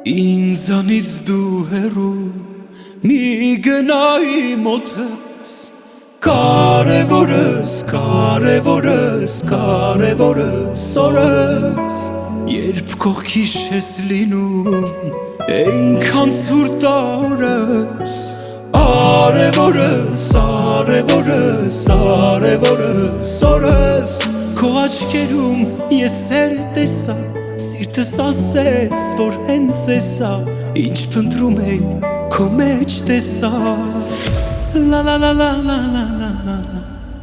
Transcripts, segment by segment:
Ինձանից դու հեռու մի գնայի մոտս, կարևորս, կարևորս, կարևորս օրս, երբ կողքիս ես լինում, այնքան ցուրտ օրս, արևորս, արևորս, արևորս օրս, քո աչքերում ես սեր տեսա, սիրտս ասեց, որ հենց էսա, ինչ փնտրում էի, քո մեջ տեսա, la la la la la la la la la.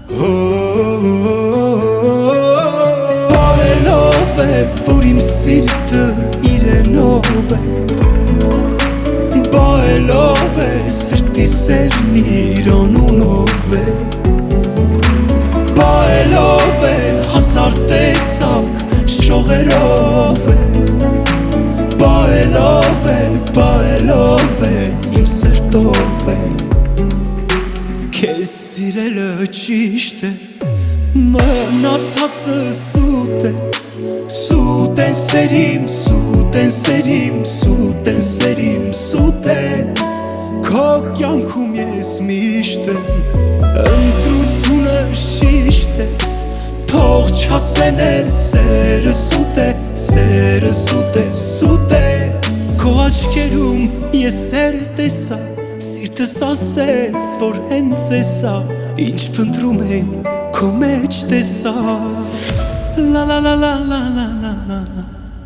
Բարելով է, որ իմ սիրտը իրենով է, բարելով է, սրտի սերն իր անունով է, բարելով է, հազար տեսակ շողերով է, բարելով է, իմ սրտով է, քեզ սիրելը ճիշտ է, մնացածը սուտ է, սուտ են սերիմ, սուտ են սերիմ, սուտ են սերիմ, սուտ է, քո կյանքում ես միշտ եմ, ընտրությունը շիշտ է, թող չասեն էլ սերը սուտ է, սերը սուտ է, սուտ է, քո աչքերում ես սեր տեսա, սիրտս ասեց, որ հենց էսա, ինչ փնտրում էի, քո մեջ տեսա, la la la la la la la la la.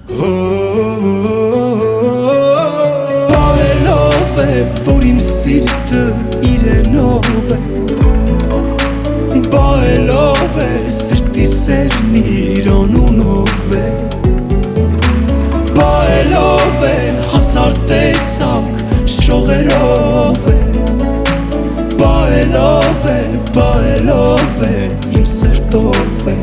Բարելով է, որ իմ սիրտը իրենով է, բարելով է, սրտի սերն իր անունով է, բարելով է, հազար տեսակ շողերով է, բարելով է, իմ սրտով է,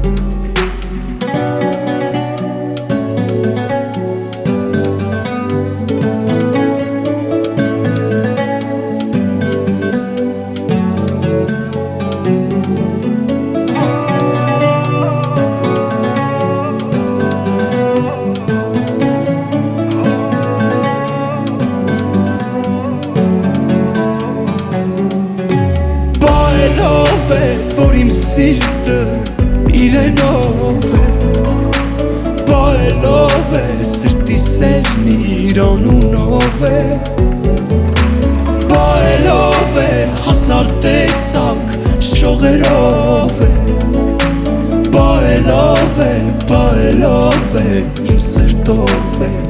որ իմ սիրտը իրենով է, բարելով է, սրտի սերն իր անունով է, բարելով է, հազար տեսակ շողերով է, բարելով է, իմ սրտով է,